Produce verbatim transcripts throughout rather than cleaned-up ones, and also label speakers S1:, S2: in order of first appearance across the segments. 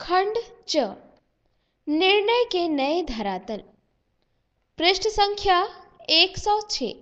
S1: खंड च निर्णय के नए धरातल। पृष्ठ संख्या एक सौ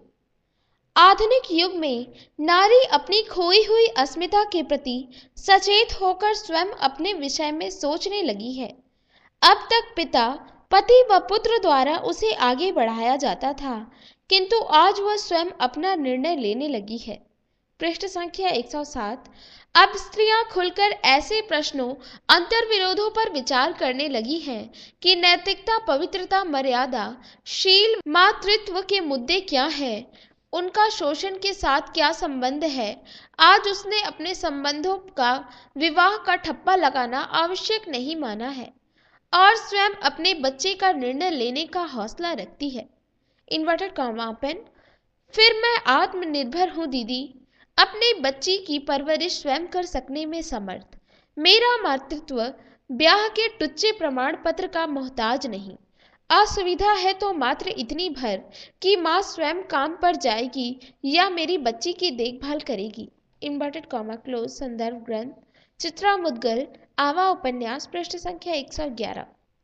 S1: छह। आधुनिक युग में नारी अपनी खोई हुई अस्मिता के प्रति सचेत होकर स्वयं अपने विषय में सोचने लगी है। अब तक पिता, पति व पुत्र द्वारा उसे आगे बढ़ाया जाता था, किंतु आज वह स्वयं अपना निर्णय लेने लगी है। पृष्ठ संख्या एक सौ सात। अब स्त्रियां खुलकर ऐसे प्रश्नों, अंतर्विरोधों पर विचार करने लगी हैं कि नैतिकता, पवित्रता, मर्यादा, शील, मातृत्व के मुद्दे क्या हैं, उनका शोषण के साथ क्या संबंध है। आज उसने अपने संबंधों का विवाह का ठप्पा लगाना आवश्यक नहीं माना है और स्वयं अपने बच्चे का निर्णय लेने का हौसला रखती है। Inverted comma open. फिर मैं आत्मनिर्भर हूँ दीदी, अपने बच्ची की परवरिश स्वयं कर सकने में समर्थ। मेरा मातृत्व ब्याह के टुच्चे प्रमाण पत्र का मोहताज नहीं। असुविधा है तो मात्र इतनी भर कि माँ स्वयं काम पर जाएगी या मेरी बच्ची की देखभाल करेगी। Inverted comma close. संदर्भ ग्रंथ चित्रा मुद्गल, आवा उपन्यास, पृष्ठ संख्या एक सौ ग्यारह।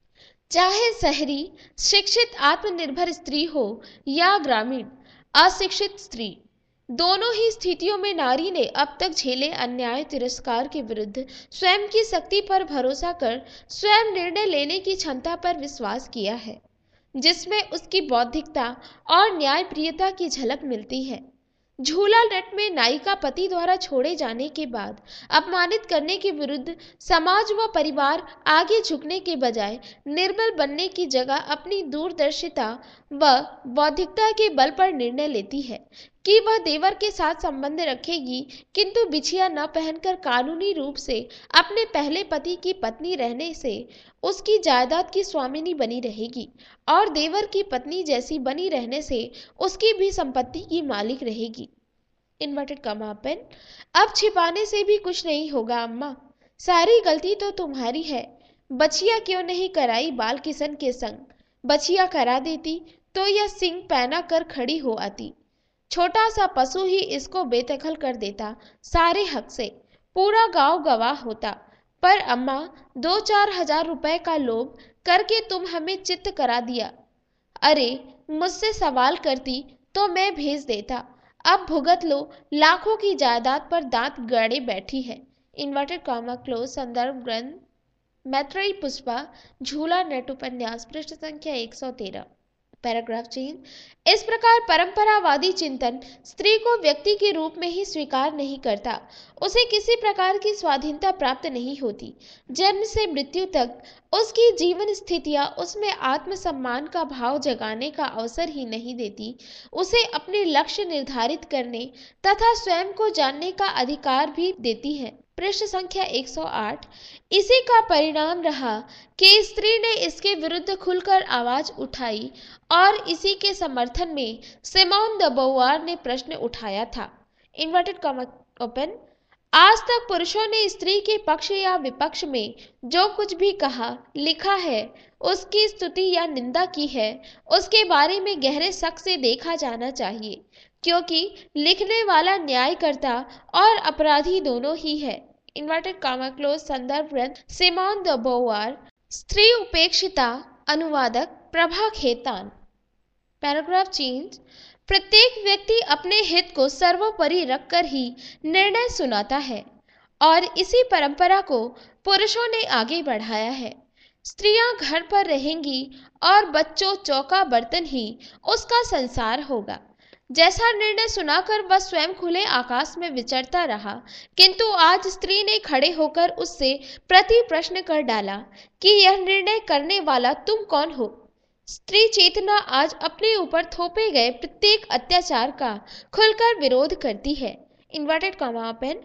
S1: चाहे शहरी शिक्षित आत्मनिर्भर स्त्री हो या ग्रामीण अशिक्षित स्त्री, दोनों ही स्थितियों में नारी ने अब तक झेले अन्याय, तिरस्कार के विरुद्ध स्वयं की शक्ति पर भरोसा कर स्वयं निर्णय लेने की क्षमता पर विश्वास किया है, जिसमें उसकी बौद्धिकता और न्यायप्रियता की झलक मिलती है। झूला नट में नायिका पति द्वारा छोड़े जाने के बाद अपमानित करने के विरुद्ध समाज व परिवार आगे झुकने के बजाय निर्बल बनने की जगह अपनी दूरदर्शिता व बौद्धिकता के बल पर निर्णय लेती है कि वह देवर के साथ संबंध रखेगी, किंतु बिछिया न पहनकर कानूनी रूप से अपने पहले पति की पत्नी रहने से उसकी जायदाद की स्वामिनी बनी रहेगी और देवर की पत्नी जैसी बनी रहने से उसकी भी संपत्ति की मालिक रहेगी। Inverted comma open. अब छिपाने से भी कुछ नहीं होगा अम्मा, सारी गलती तो तुम्हारी है। बचिया क्यों नहीं कराई बाल किशन के संग? बचिया करा देती तो यह सिंह पहना कर खड़ी हो आती। छोटा सा पशु ही इसको बेदखल कर देता, सारे हक से पूरा गांव गवाह होता। पर अम्मा, दो चार हजार रुपए का लोभ करके तुम हमें चित्त करा दिया। अरे मुझसे सवाल करती तो मैं भेज देता। अब भुगत लो, लाखों की जायदाद पर दांत गड़े बैठी है। Inverted comma close. संदर्भ ग्रंथ मैत्रेयी पुष्पा, झूला नट उपन्यास, पृष्ठ संख्या एक सौ तेरह। Paragraph change. इस प्रकार परंपरावादी चिंतन स्त्री को व्यक्ति के रूप में ही स्वीकार नहीं करता, उसे किसी प्रकार की स्वाधीनता प्राप्त नहीं होती। जन्म से मृत्यु तक उसकी जीवन स्थितियां उसमें आत्मसम्मान का भाव जगाने का अवसर ही नहीं देती, उसे अपने लक्ष्य निर्धारित करने तथा स्वयं को जानने का अधिकार भी देती है। पृष्ठ संख्या एक सौ आठ। इसी का परिणाम रहा कि स्त्री ने इसके विरुद्ध खुलकर आवाज उठाई और इसी के समर्थन में सिमोन द बोवार ने प्रश्न उठाया था। Inverted comma open. आज तक पुरुषों ने स्त्री के पक्ष या विपक्ष में जो कुछ भी कहा, लिखा है, उसकी स्तुति या निंदा की है, उसके बारे में गहरे शक से देखा जाना चाहिए, क्योंकि लिखने वाला न्यायकर्ता और अपराधी दोनों ही है। Inverted comma close. संदर्भ ग्रंथ सिमोन द बोवार, स्त्री उपेक्षिता, अनुवादक प्रभा खेतान। Paragraph change. प्रत्येक व्यक्ति अपने हित को सर्वोपरि रखकर ही निर्णय सुनाता है और इसी परंपरा को पुरुषों ने आगे बढ़ाया है। स्त्रियां घर पर रहेंगी और बच्चों, चौका बर्तन ही उसका संसार होगा। जैसा निर्णय सुनाकर वह स्वयं खुले आकाश में विचरता रहा, किंतु आज स्त्री ने खड़े होकर उससे प्रति प्रश्न कर डाला कि यह निर्णय करने वाला तुम कौन हो। स्त्री चेतना आज अपने ऊपर थोपे गए प्रत्येक अत्याचार का खुलकर विरोध करती है। Inverted comma open.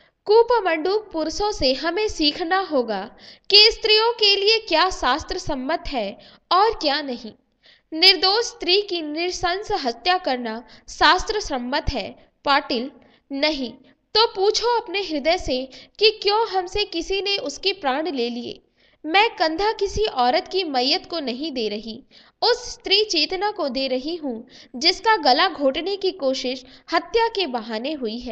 S1: कूपमंडूक पुरुषों से हमें सीखना होगा कि स्त्रियों के लिए क्या शास्त्र सम्मत है और क्या नहीं। निर्दोष स्त्री की नृशंस हत्या करना शास्त्र सम्मत है, पाटिल नहीं। तो पूछो अपने हृदय से कि क्यों हमसे किसी ने उसके प्राण ले लिए। मैं कंधा किसी औरत की मैयत को नहीं दे रही, उस स्त्री चेतना को दे रही हूँ जिसका गला घोटने की कोशिश हत्या के बहाने हुई है।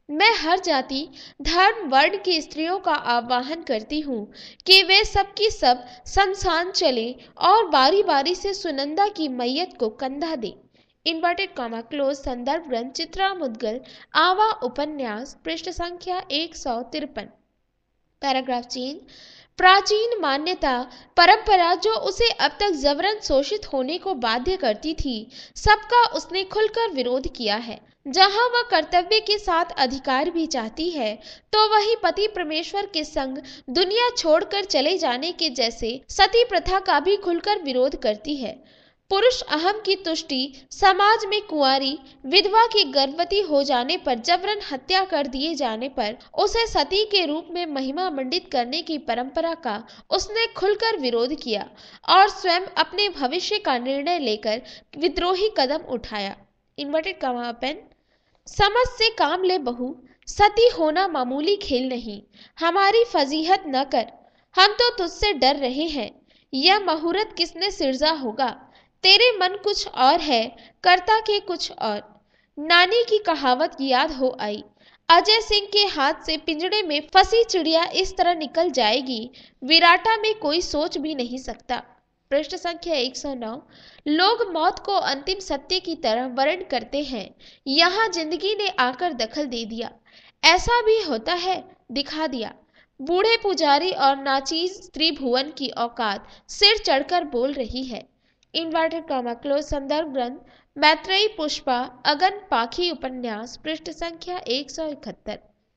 S1: मैं हर जाति धर्म वर्ण की स्त्रियों का आह्वान करती हूँ कि वे सब की सब शमशान चले और बारी बारी से सुनंदा की मैयत को कंधा दे। Inverted comma close. संदर्भ ग्रंथ चित्रा मुद्गल आवा उपन्यास पृष्ठ संख्या एक सौ तिरपन। पैराग्राफ चीन। प्राचीन मान्यता परंपरा जो उसे अब तक जबरन शोषित होने को बाध्य करती थी, सबका उसने खुलकर विरोध किया है। जहां वह कर्तव्य के साथ अधिकार भी चाहती है, तो वही पति परमेश्वर के संग दुनिया छोड़कर चले जाने के जैसे सती प्रथा का भी खुलकर विरोध करती है। पुरुष अहम की तुष्टि समाज में कुंवारी विधवा की गर्भवती हो जाने पर जबरन हत्या कर दिए जाने पर उसे सती के रूप में महिमा मंडित करने की परंपरा का उसने खुलकर विरोध किया और स्वयं अपने भविष्य का निर्णय लेकर विद्रोही कदम उठाया। Inverted comma open. समझ से काम ले बहू, सती होना मामूली खेल नहीं। हमारी फजीहत न कर, हम तो तुझसे डर रहे हैं। यह मुहूर्त किसने सिरजा होगा? तेरे मन कुछ और है, करता के कुछ और। नानी की कहावत याद हो आई। अजय सिंह के हाथ से पिंजड़े में फंसी चिड़िया इस तरह निकल जाएगी, विराटा में कोई सोच भी नहीं सकता। पृष्ठ संख्या एक सौ नौ। लोग मौत को अंतिम सत्य की तरह वर्ण करते हैं, यहाँ जिंदगी ने आकर दखल दे दिया। ऐसा भी होता है, दिखा दिया। बूढ़े पुजारी और नाचीज त्रिभुवन की औकात सिर चढ़कर बोल रही है। Inverted comma close. संदर्भ ग्रंथ मैत्रेयी पुष्पा अगन पाखी उपन्यास पृष्ठ संख्या एक सौ इकहत्तर।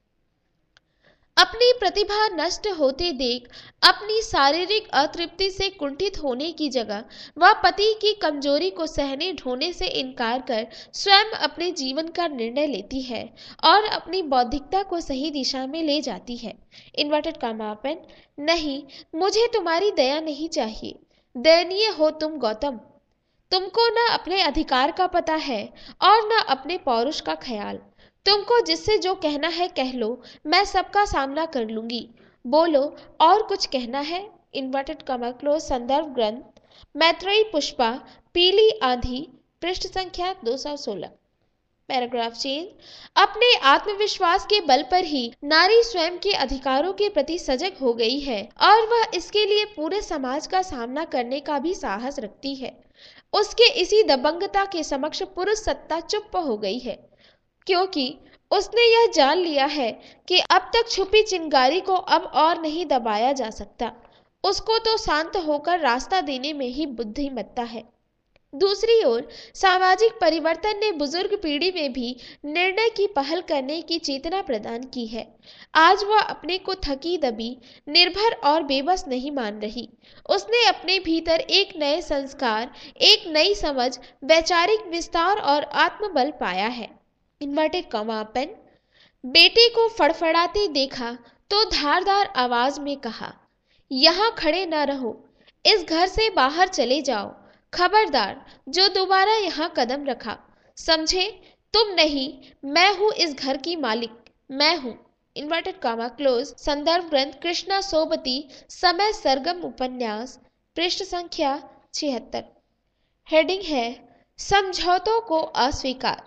S1: अपनी प्रतिभा नष्ट होते देख अपनी शारीरिक अतृप्ति से कुंठित होने की जगह वह पति की कमजोरी को सहने ढोने से इनकार कर स्वयं अपने जीवन का निर्णय लेती है और अपनी बौद्धिकता को सही दिशा में ले जाती है। Inverted comma open. नहीं, मुझे तुम्हारी दया नहीं चाहिए। दयनीय हो तुम गौतम। तुमको न अपने अधिकार का पता है और न अपने पौरुष का ख्याल। तुमको जिससे जो कहना है कह लो, मैं सबका सामना कर लूंगी। बोलो, और कुछ कहना है? Inverted comma close. संदर्भ ग्रंथ मैत्रेयी पुष्पा पीली आंधी पृष्ठ संख्या दो सौ सोलह। Paragraph change. अपने आत्मविश्वास के बल पर ही नारी स्वयं के अधिकारों के प्रति सजग हो गई है और वह इसके लिए पूरे समाज का सामना करने का भी साहस रखती है। उसके इसी दबंगता के समक्ष पुरुष सत्ता चुप हो गई है, क्योंकि उसने यह जान लिया है कि अब तक छुपी चिंगारी को अब और नहीं दबाया जा सकता। उसको तो शांत होकर रास्ता देने में ही बुद्धिमत्ता है। दूसरी ओर सामाजिक परिवर्तन ने बुजुर्ग पीढ़ी में भी निर्णय की पहल करने की चेतना प्रदान की है। आज वह अपने को थकी दबी, निर्भर और बेबस नहीं मान रही। उसने अपने भीतर एक नए संस्कार, एक नई समझ, वैचारिक विस्तार और आत्मबल पाया है। Inverted comma open. बेटे को फड़फड़ाते देखा तो धारदार आवाज में कहा, यहाँ खड़े न रहो, इस घर से बाहर चले जाओ। खबरदार जो दोबारा यहाँ कदम रखा, समझे? तुम नहीं, मैं हूँ इस घर की मालिक, मैं हूँ। Inverted comma close. संदर्भ ग्रंथ कृष्णा सोबती समय सरगम उपन्यास पृष्ठ संख्या छिहत्तर। हेडिंग है समझौतों को अस्वीकार।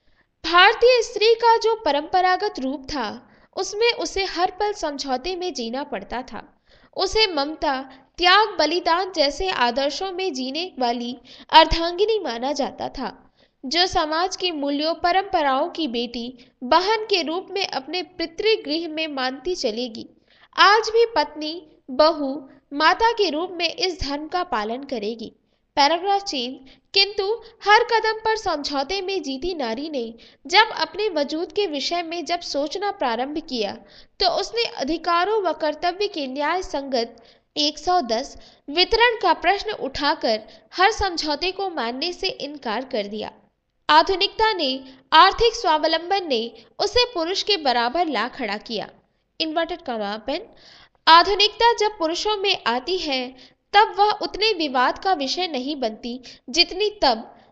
S1: भारतीय स्त्री का जो परंपरागत रूप था, उसमें उसे हर पल समझौते में जीना पड़ता था। उसे ममता, त्याग, बलिदान जैसे आदर्शों में जीने वाली अर्धांगिनी माना जाता था, जो समाज के मूल्यों परंपराओं की बेटी बहन के रूप में अपने पितृगृह में मानती चलेगी। आज भी पत्नी, बहू, माता के रूप में इस धर्म का पालन करेगी। Paragraph change. किंतु हर कदम पर समझौते में जीती नारी ने जब अपने वजूद के विषय में जब सोचना प्रारंभ किया, तो उसने अधिकारों व कर्तव्य के न्याय संगत एक सौ दस वितरण का प्रश्न उठाकर हर समझौते को मानने से इनकार कर दिया। आधुनिकता ने, आर्थिक स्वावलंबन ने उसे पुरुष के बराबर ला खड़ा किया। Inverted comma open. आधुनिकता जब पुरुषों में आती है, तब वह उतने विवाद का विषय नहीं बनती जितनी तब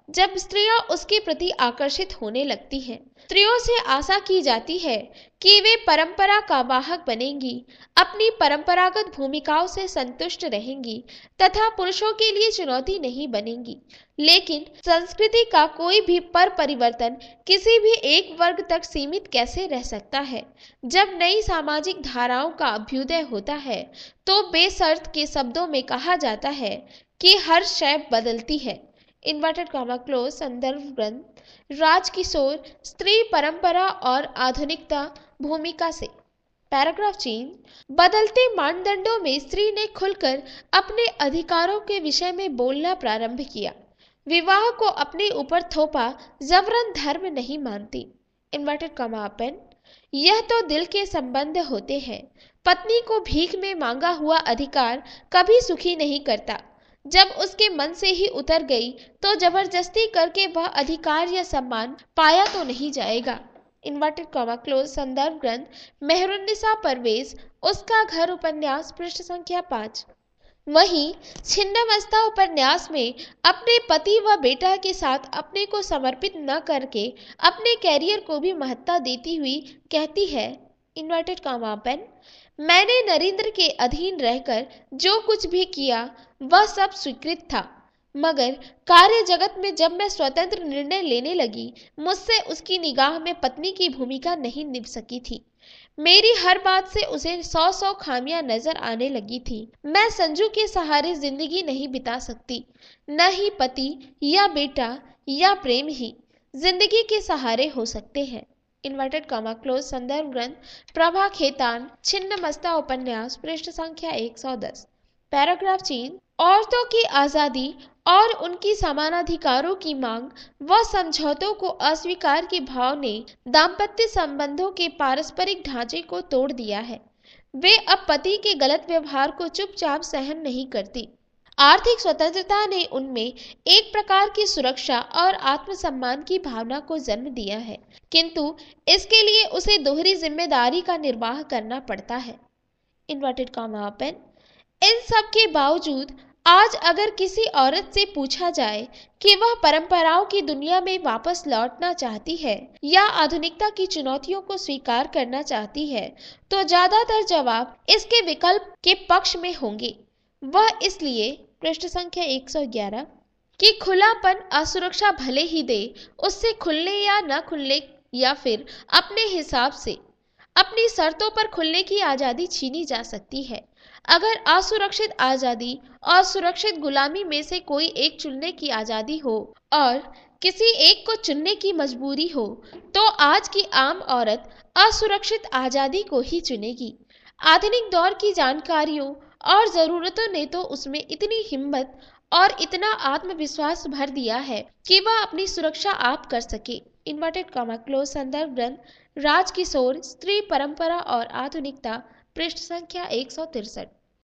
S1: जब स्त्रियां उसके प्रति आकर्षित होने लगती हैं। स्त्रियों से आशा की जाती है कि वे परंपरा का वाहक बनेंगी, अपनी परंपरागत भूमिकाओं से संतुष्ट रहेंगी तथा पुरुषों के लिए चुनौती नहीं बनेंगी। लेकिन संस्कृति का कोई भी पर परिवर्तन किसी भी एक वर्ग तक सीमित कैसे रह सकता है? जब नई सामाजिक धाराओं का अभ्युदय होता है तो बेशर्त के शब्दों में कहा जाता है कि हर शय बदलती है। इन्वर्टेड कॉमा क्लोज संदर्भ ग्रंथ राजकिशोर, स्त्री परंपरा और आधुनिकता भूमिका से। Paragraph change. बदलते मानदंडों में स्त्री ने खुलकर अपने अधिकारों के विषय में बोलना प्रारंभ किया। विवाह को अपने ऊपर थोपा जबरन धर्म नहीं मानती। Inverted comma open. यह तो दिल के संबंध होते हैं। पत्नी को भीख में मांगा हुआ अधिकार कभी सुखी नहीं करता। जब उसके मन से ही उतर गई तो जबरदस्ती करके वह अधिकार या सम्मान पाया तो नहीं जाएगा। इन्वर्टेड कॉमा क्लोज संदर्भ ग्रंथ मेहरुन्निसा परवेज, उसका घर उपन्यास, पृष्ठ संख्या पाँच। वहीं छिन्नमस्ता उपन्यास में अपने पति व बेटा के साथ अपने को समर्पित न करके अपने कैरियर को भी महत्ता देती हुई कहती है, इन्वर्टेड कॉमा ओपन, मैंने नरेंद्र के अधीन रहकर जो कुछ भी किया वह सब स्वीकृत था, मगर कार्य जगत में जब मैं स्वतंत्र निर्णय लेने लगी मुझसे उसकी निगाह में पत्नी की भूमिका नहीं निभ सकी थी। मेरी हर बात से उसे सौ सौ खामियां नजर आने लगी थी। मैं संजू के सहारे जिंदगी नहीं बिता सकती, न ही पति या बेटा या प्रेम ही जिंदगी के सहारे हो सकते हैं। इन्वर्टेड कॉमा क्लोज संदर्भ ग्रंथ प्रभा खेतान, छिन्नमस्ता उपन्यास, पृष्ठ संख्या एक सौ दस। Paragraph change. औरतों की आज़ादी और उनकी समानाधिकारों की मांग व समझौतों को अस्वीकार के भाव ने दाम्पत्य संबंधों के पारस्परिक ढांचे को तोड़ दिया है। वे अब पति के गलत व्यवहार को चुपचाप सहन नहीं करती। आर्थिक स्वतंत्रता ने उनमें एक प्रकार की सुरक्षा और आत्मसम्मान की भावना को जन्म दिया है, किंतु इसके लिए उसे दोहरी जिम्मेदारी का निर्वाह करना पड़ता है। Inverted comma open. इन सब के बावजूद आज अगर किसी औरत से पूछा जाए कि वह परंपराओं की दुनिया में वापस लौटना चाहती है या आधुनिकता की चुनौतियों को स्वीकार करना चाहती है, तो ज्यादातर जवाब इसके विकल्प के पक्ष में होंगे। वह इसलिए, पृष्ठ संख्या एक सौ ग्यारह, कि खुलापन असुरक्षा भले ही दे, उससे खुलने या न खुलने या फिर अपने हिसाब से अपनी शर्तों पर खुलने की आज़ादी छीनी जा सकती है। अगर असुरक्षित आज़ादी और सुरक्षित गुलामी में से कोई एक चुनने की आज़ादी हो और किसी एक को चुनने की मजबूरी हो, तो आज की आम औरत असुरक्षित आज़ादी को ही चुनेगी। आधुनिक दौर की जानकारियों और ज़रूरतों ने तो उसमें इतनी हिम्मत और इतना आत्मविश्वास भर दिया है कि वह अपनी सुरक्षा आप कर सके। इन्वर्टेड कॉमा क्लोज संदर्भ ग्रंथ राजकिशोर, स्त्री परंपरा और आधुनिकता, पृष्ठ संख्या एक सौ तिरसठ।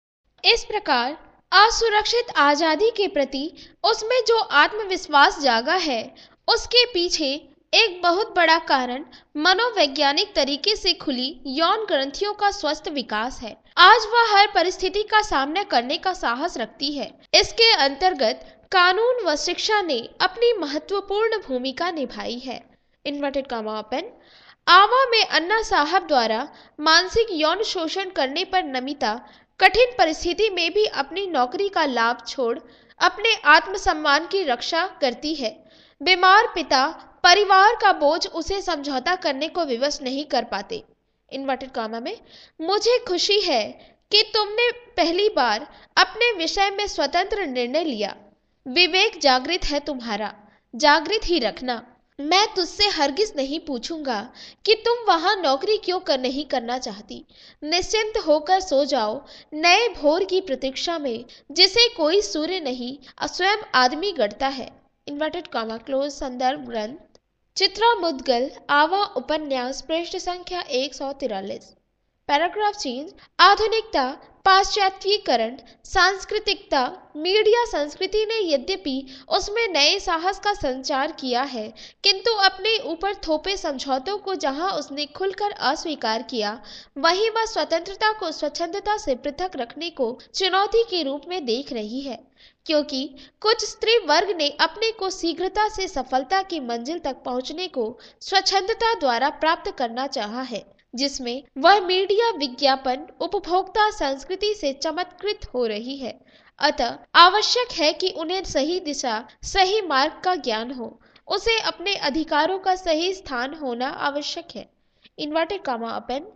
S1: इस प्रकार असुरक्षित आजादी के प्रति उसमें जो आत्मविश्वास जागा है, उसके पीछे एक बहुत बड़ा कारण मनोवैज्ञानिक तरीके से खुली यौन ग्रंथियों का स्वस्थ विकास है। आज वह हर परिस्थिति का सामना करने का साहस रखती है। इसके अंतर्गत कानून व शिक्षा ने अपनी महत्वपूर्ण भूमिका निभाई है। Inverted comma open. आवा में अन्ना साहब द्वारा मानसिक यौन शोषण करने पर नमिता कठिन परिस्थिति में भी अपनी नौकरी का लाभ छोड़ अपने आत्मसम्मान की रक्षा करती है। बीमार पिता परिवार का बोझ उसे समझौता करने को विवश नहीं कर पाते। इन्वर्टेड कॉमा में, मुझे खुशी है कि तुमने पहली बार अपने विषय में स्वतंत्र निर्णय लिया। विवेक जागृत है तुम्हारा, जागृत ही रखना। मैं तुझसे हरगिज नहीं पूछूंगा कि तुम वहां नौकरी क्यों कर नहीं करना चाहती। निश्चिंत होकर सो जाओ नए भोर की प्रतीक्षा में, जिसे कोई सूर्य नहीं स्वयं आदमी गढ़ता है। इन्वर्टेड कॉमा क्लोज संदर्भ ग्रंथ चित्रा मुदगल, आवा उपन्यास, पृष्ठ संख्या एक सौ तिरालीस। Paragraph change. आधुनिकता पाश्चात्यीकरण, सांस्कृतिकता, मीडिया संस्कृति ने यद्यपि उसमें नए साहस का संचार किया है, किंतु अपने ऊपर थोपे समझौतों को जहां उसने खुलकर अस्वीकार किया, वहीं वह स्वतंत्रता को स्वच्छंदता से पृथक रखने को चुनौती के रूप में देख रही है, क्योंकि कुछ स्त्री वर्ग ने अपने को शीघ्रता से सफलता की मंजिल तक पहुंचने को स्वच्छंदता द्वारा प्राप्त करना चाहा है, जिसमें वह मीडिया, विज्ञापन, उपभोक्ता संस्कृति से चमत्कृत हो रही है। अतः आवश्यक है कि उन्हें सही दिशा, सही मार्ग का ज्ञान हो, उसे अपने अधिकारों का सही स्थान होना आवश्यक है। Inverted comma open.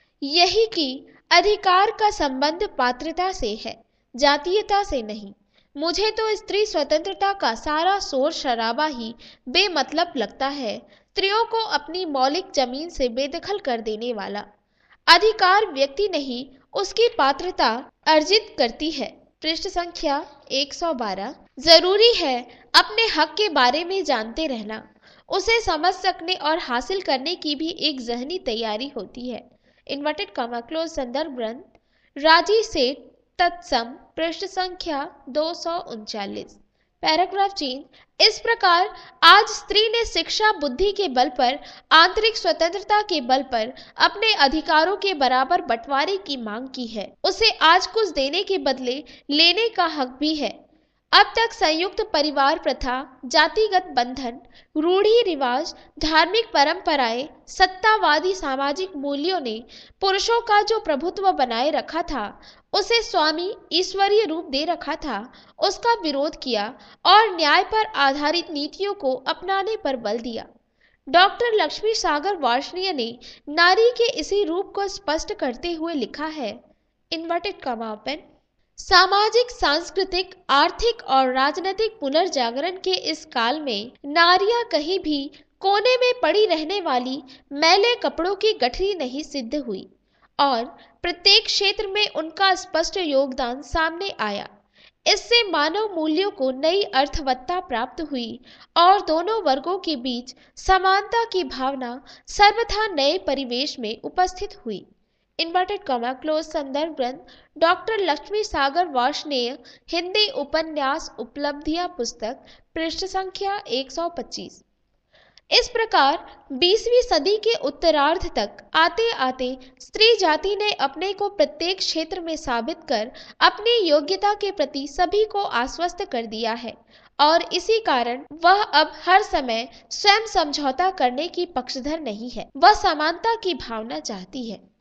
S1: यही कि अधिकार का संबंध पात्रता से है, जातीयता से नहीं। मुझे तो स्त्री स्वतंत्रता का सारा शोर शराबा ही बेमतलब लगता है, स्त्रियों को अपनी मौलिक जमीन से बेदखल कर देने वाला। अधिकार व्यक्ति नहीं, उसकी पात्रता अर्जित करती है। पृष्ठ संख्या एक सौ बारह। जरूरी है अपने हक के बारे में जानते रहना, उसे समझ सकने और हासिल करने की भी एक ज़हनी तैयारी होती है। Inverted comma close. संदर्भ ग्रंथ राजी सेठ तत्सम, पृष्ठ संख्या दो सौ उनचालीस। पैराग्राफ चीन। इस प्रकार आज स्त्री ने शिक्षा, बुद्धि के बल पर, आंतरिक स्वतंत्रता के बल पर अपने अधिकारों के बराबर बंटवारे की मांग की है। उसे आज कुछ देने के बदले लेने का हक भी है। अब तक संयुक्त परिवार प्रथा, जातिगत बंधन, रूढ़ी रिवाज, धार्मिक परंपराएं, सत्तावादी सामाजिक मूल्यों ने पुरुषों का जो प्रभुत्व बनाए रखा था, उसे स्वामी ईश्वरीय रूप दे रखा था, उसका विरोध किया और न्याय पर आधारित नीतियों को अपनाने पर बल दिया। डॉक्टर लक्ष्मी सागर वार्ष्णेय ने नारी के इसी रूप को स्पष्ट करते हुए लिखा है, इन्वर्टेड कॉमा ओपन, सामाजिक, सांस्कृतिक, आर्थिक और राजनीतिक पुनर्जागरण के इस काल में नारियां कहीं भी कोने में पड़ी रहने वाली मैले कपड़ों की गठरी नहीं सिद्ध हुई और प्रत्येक क्षेत्र में उनका स्पष्ट योगदान सामने आया। इससे मानव मूल्यों को नई अर्थवत्ता प्राप्त हुई और दोनों वर्गों के बीच समानता की भावना सर्वथा नए परिवेश में उपस्थित हुई। Inverted comma close. संदर्भ ग्रंथ डॉक्टर लक्ष्मी सागर वार्ष्णेय, हिंदी उपन्यास उपलब्धियां पुस्तक, पृष्ठ संख्या एक सौ पच्चीस। इस प्रकार बीसवीं सदी के उत्तरार्ध तक आते आते स्त्री जाति ने अपने को प्रत्येक क्षेत्र में साबित कर अपनी योग्यता के प्रति सभी को आश्वस्त कर दिया है और इसी कारण वह अब हर समय स्वयं समझौता करने की पक्षधर नहीं है। वह समानता की भावना चाहती है।